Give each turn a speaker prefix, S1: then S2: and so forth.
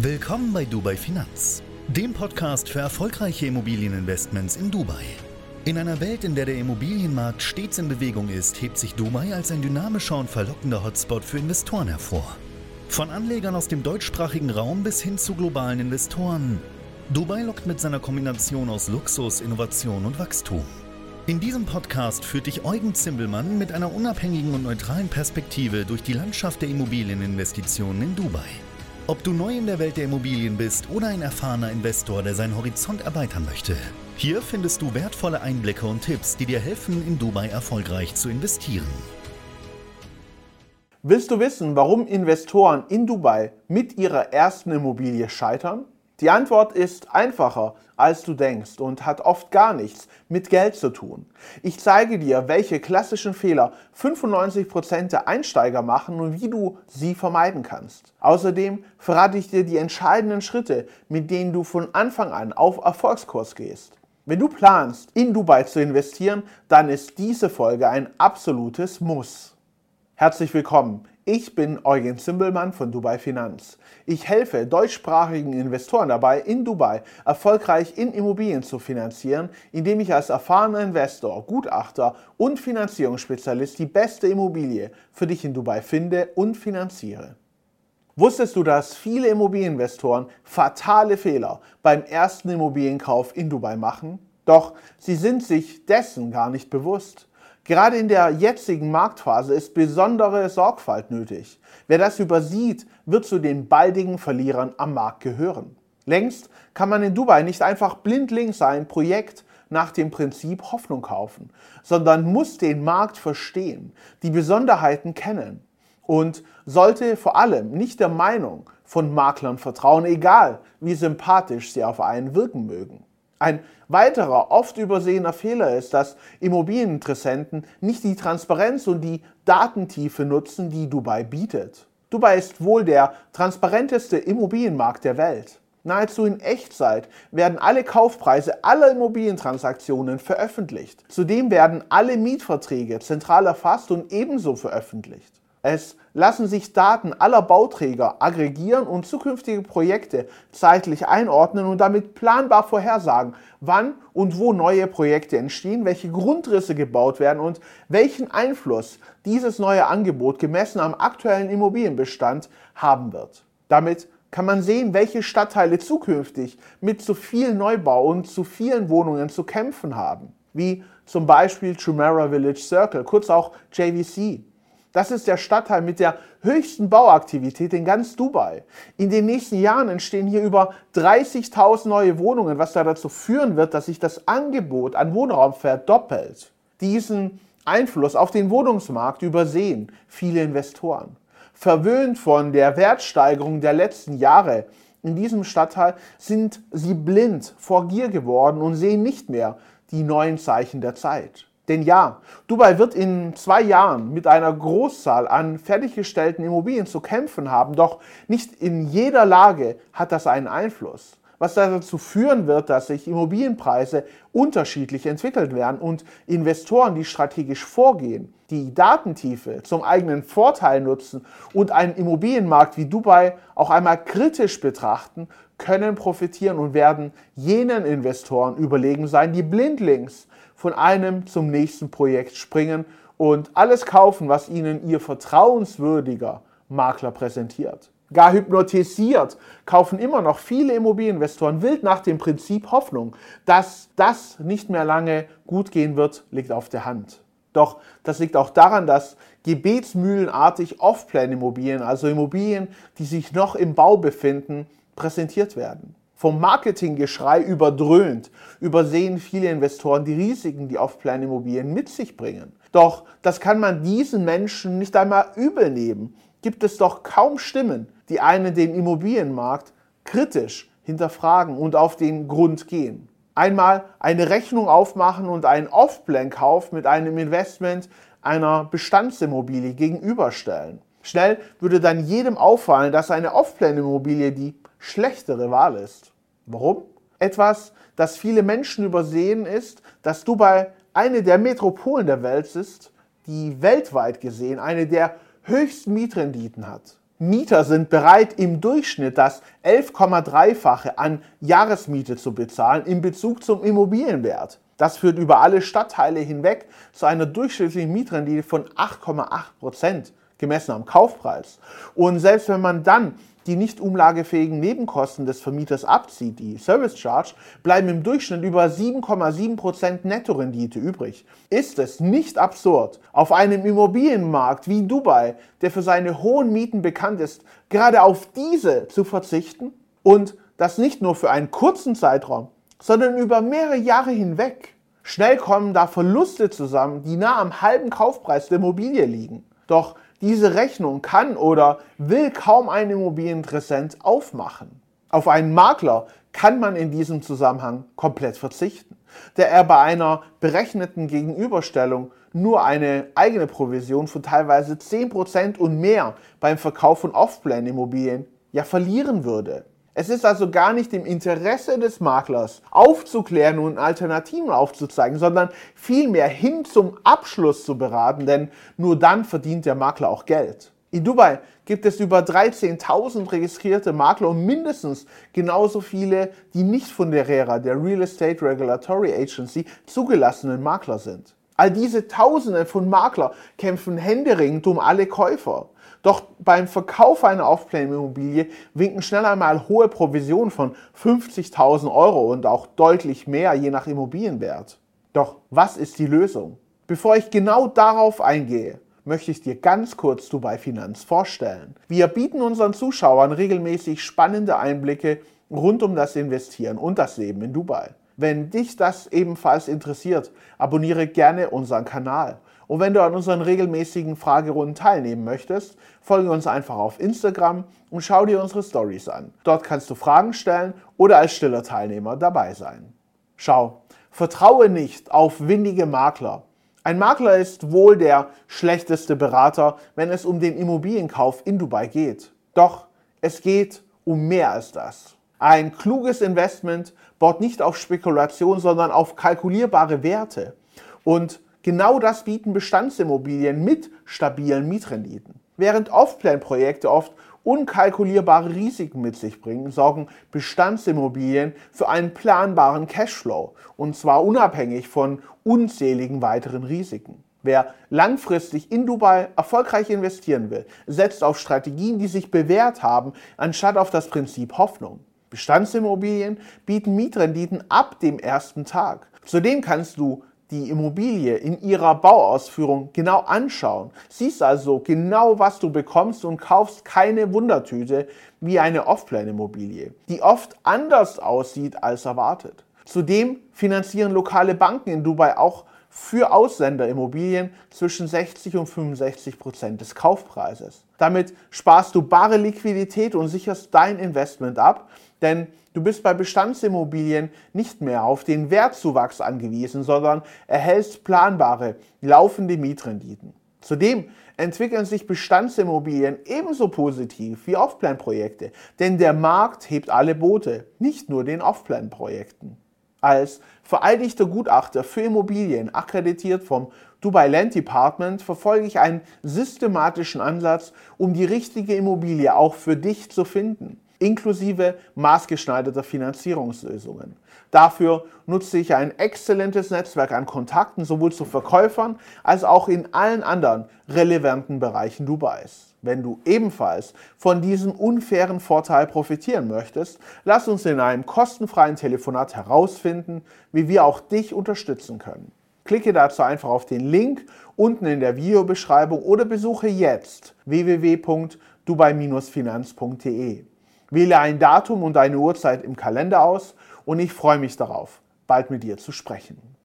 S1: Willkommen bei Dubai Finanz, dem Podcast für erfolgreiche Immobilieninvestments in Dubai. In einer Welt, in der der Immobilienmarkt stets in Bewegung ist, hebt sich Dubai als ein dynamischer und verlockender Hotspot für Investoren hervor. Von Anlegern aus dem deutschsprachigen Raum bis hin zu globalen Investoren. Dubai lockt mit seiner Kombination aus Luxus, Innovation und Wachstum. In diesem Podcast führt dich Eugen Zimbelmann mit einer unabhängigen und neutralen Perspektive durch die Landschaft der Immobilieninvestitionen in Dubai. Ob du neu in der Welt der Immobilien bist oder ein erfahrener Investor, der seinen Horizont erweitern möchte, hier findest du wertvolle Einblicke und Tipps, die dir helfen, in Dubai erfolgreich zu investieren.
S2: Willst du wissen, warum Investoren in Dubai mit ihrer ersten Immobilie scheitern? Die Antwort ist einfacher, als du denkst und hat oft gar nichts mit Geld zu tun. Ich zeige dir, welche klassischen Fehler 95% der Einsteiger machen und wie du sie vermeiden kannst. Außerdem verrate ich dir die entscheidenden Schritte, mit denen du von Anfang an auf Erfolgskurs gehst. Wenn du planst, in Dubai zu investieren, dann ist diese Folge ein absolutes Muss. Herzlich willkommen. Ich bin Eugen Zimbelmann von Dubai Finanz. Ich helfe deutschsprachigen Investoren dabei, in Dubai erfolgreich in Immobilien zu finanzieren, indem ich als erfahrener Investor, Gutachter und Finanzierungsspezialist die beste Immobilie für dich in Dubai finde und finanziere. Wusstest du, dass viele Immobilieninvestoren fatale Fehler beim ersten Immobilienkauf in Dubai machen? Doch sie sind sich dessen gar nicht bewusst. Gerade in der jetzigen Marktphase ist besondere Sorgfalt nötig. Wer das übersieht, wird zu den baldigen Verlierern am Markt gehören. Längst kann man in Dubai nicht einfach blindlings ein Projekt nach dem Prinzip Hoffnung kaufen, sondern muss den Markt verstehen, die Besonderheiten kennen und sollte vor allem nicht der Meinung von Maklern vertrauen, egal wie sympathisch sie auf einen wirken mögen. Ein weiterer, oft übersehener Fehler ist, dass Immobilieninteressenten nicht die Transparenz und die Datentiefe nutzen, die Dubai bietet. Dubai ist wohl der transparenteste Immobilienmarkt der Welt. Nahezu in Echtzeit werden alle Kaufpreise aller Immobilientransaktionen veröffentlicht. Zudem werden alle Mietverträge zentral erfasst und ebenso veröffentlicht. Es lassen sich Daten aller Bauträger aggregieren und zukünftige Projekte zeitlich einordnen und damit planbar vorhersagen, wann und wo neue Projekte entstehen, welche Grundrisse gebaut werden und welchen Einfluss dieses neue Angebot gemessen am aktuellen Immobilienbestand haben wird. Damit kann man sehen, welche Stadtteile zukünftig mit zu viel Neubau und zu vielen Wohnungen zu kämpfen haben, wie zum Beispiel Jumeirah Village Circle, kurz auch JVC. Das ist der Stadtteil mit der höchsten Bauaktivität in ganz Dubai. In den nächsten Jahren entstehen hier über 30.000 neue Wohnungen, was dazu führen wird, dass sich das Angebot an Wohnraum verdoppelt. Diesen Einfluss auf den Wohnungsmarkt übersehen viele Investoren. Verwöhnt von der Wertsteigerung der letzten Jahre in diesem Stadtteil sind sie blind vor Gier geworden und sehen nicht mehr die neuen Zeichen der Zeit. Denn ja, Dubai wird in 2 Jahren mit einer Großzahl an fertiggestellten Immobilien zu kämpfen haben, doch nicht in jeder Lage hat das einen Einfluss. Was dazu führen wird, dass sich Immobilienpreise unterschiedlich entwickelt werden und Investoren, die strategisch vorgehen, die Datentiefe zum eigenen Vorteil nutzen und einen Immobilienmarkt wie Dubai auch einmal kritisch betrachten, können profitieren und werden jenen Investoren überlegen sein, die blindlings von einem zum nächsten Projekt springen und alles kaufen, was ihnen ihr vertrauenswürdiger Makler präsentiert. Gar hypnotisiert kaufen immer noch viele Immobilieninvestoren wild nach dem Prinzip Hoffnung. Dass das nicht mehr lange gut gehen wird, liegt auf der Hand. Doch das liegt auch daran, dass gebetsmühlenartig Off-Plan-Immobilien, also Immobilien, die sich noch im Bau befinden, präsentiert werden. Vom Marketinggeschrei überdröhnt, übersehen viele Investoren die Risiken, die Off-Plan-Immobilien mit sich bringen. Doch das kann man diesen Menschen nicht einmal übel nehmen. Gibt es doch kaum Stimmen, die einen den Immobilienmarkt kritisch hinterfragen und auf den Grund gehen. Einmal eine Rechnung aufmachen und einen Off-Plan-Kauf mit einem Investment einer Bestandsimmobilie gegenüberstellen. Schnell würde dann jedem auffallen, dass eine Off-Plan-Immobilie die schlechtere Wahl ist. Warum? Etwas, das viele Menschen übersehen, ist, dass Dubai eine der Metropolen der Welt ist, die weltweit gesehen eine der höchsten Mietrenditen hat. Mieter sind bereit, im Durchschnitt das 11,3-fache an Jahresmiete zu bezahlen in Bezug zum Immobilienwert. Das führt über alle Stadtteile hinweg zu einer durchschnittlichen Mietrendite von 8,8%, gemessen am Kaufpreis. Und selbst wenn man dann die nicht umlagefähigen Nebenkosten des Vermieters abzieht, die Service Charge, bleiben im Durchschnitt über 7,7% Nettorendite übrig. Ist es nicht absurd, auf einem Immobilienmarkt wie Dubai, der für seine hohen Mieten bekannt ist, gerade auf diese zu verzichten? Und das nicht nur für einen kurzen Zeitraum, sondern über mehrere Jahre hinweg. Schnell kommen da Verluste zusammen, die nah am halben Kaufpreis der Immobilie liegen. Doch diese Rechnung kann oder will kaum ein Immobilieninteressent aufmachen. Auf einen Makler kann man in diesem Zusammenhang komplett verzichten, da er bei einer berechneten Gegenüberstellung nur eine eigene Provision von teilweise 10% und mehr beim Verkauf von Off-Plan-Immobilien verlieren würde. Es ist also gar nicht im Interesse des Maklers, aufzuklären und Alternativen aufzuzeigen, sondern vielmehr hin zum Abschluss zu beraten, denn nur dann verdient der Makler auch Geld. In Dubai gibt es über 13.000 registrierte Makler und mindestens genauso viele, die nicht von der RERA, der Real Estate Regulatory Agency, zugelassenen Makler sind. All diese Tausende von Maklern kämpfen händeringend um alle Käufer. Doch beim Verkauf einer Off-Plan-Immobilie winken schnell einmal hohe Provisionen von 50.000 Euro und auch deutlich mehr je nach Immobilienwert. Doch was ist die Lösung? Bevor ich genau darauf eingehe, möchte ich dir ganz kurz Dubai Finanz vorstellen. Wir bieten unseren Zuschauern regelmäßig spannende Einblicke rund um das Investieren und das Leben in Dubai. Wenn dich das ebenfalls interessiert, abonniere gerne unseren Kanal. Und wenn du an unseren regelmäßigen Fragerunden teilnehmen möchtest, folge uns einfach auf Instagram und schau dir unsere Stories an. Dort kannst du Fragen stellen oder als stiller Teilnehmer dabei sein. Schau, vertraue nicht auf windige Makler. Ein Makler ist wohl der schlechteste Berater, wenn es um den Immobilienkauf in Dubai geht. Doch es geht um mehr als das. Ein kluges Investment baut nicht auf Spekulation, sondern auf kalkulierbare Werte. Und genau das bieten Bestandsimmobilien mit stabilen Mietrenditen. Während Off-Plan-Projekte oft unkalkulierbare Risiken mit sich bringen, sorgen Bestandsimmobilien für einen planbaren Cashflow, und zwar unabhängig von unzähligen weiteren Risiken. Wer langfristig in Dubai erfolgreich investieren will, setzt auf Strategien, die sich bewährt haben, anstatt auf das Prinzip Hoffnung. Bestandsimmobilien bieten Mietrenditen ab dem ersten Tag. Zudem kannst du die Immobilie in ihrer Bauausführung genau anschauen. Siehst also genau, was du bekommst und kaufst keine Wundertüte wie eine Off-Plan-Immobilie, die oft anders aussieht als erwartet. Zudem finanzieren lokale Banken in Dubai auch für Ausländer Immobilien zwischen 60 und 65% des Kaufpreises. Damit sparst du bare Liquidität und sicherst dein Investment ab, denn du bist bei Bestandsimmobilien nicht mehr auf den Wertzuwachs angewiesen, sondern erhältst planbare, laufende Mietrenditen. Zudem entwickeln sich Bestandsimmobilien ebenso positiv wie Off-Plan-Projekte, denn der Markt hebt alle Boote, nicht nur den Off-Plan-Projekten. Als vereidigter Gutachter für Immobilien, akkreditiert vom Dubai Land Department, verfolge ich einen systematischen Ansatz, um die richtige Immobilie auch für dich zu finden, inklusive maßgeschneiderter Finanzierungslösungen. Dafür nutze ich ein exzellentes Netzwerk an Kontakten sowohl zu Verkäufern als auch in allen anderen relevanten Bereichen Dubais. Wenn du ebenfalls von diesem unfairen Vorteil profitieren möchtest, lass uns in einem kostenfreien Telefonat herausfinden, wie wir auch dich unterstützen können. Klicke dazu einfach auf den Link unten in der Videobeschreibung oder besuche jetzt www.dubai-finanz.de. Wähle ein Datum und eine Uhrzeit im Kalender aus und ich freue mich darauf, bald mit dir zu sprechen.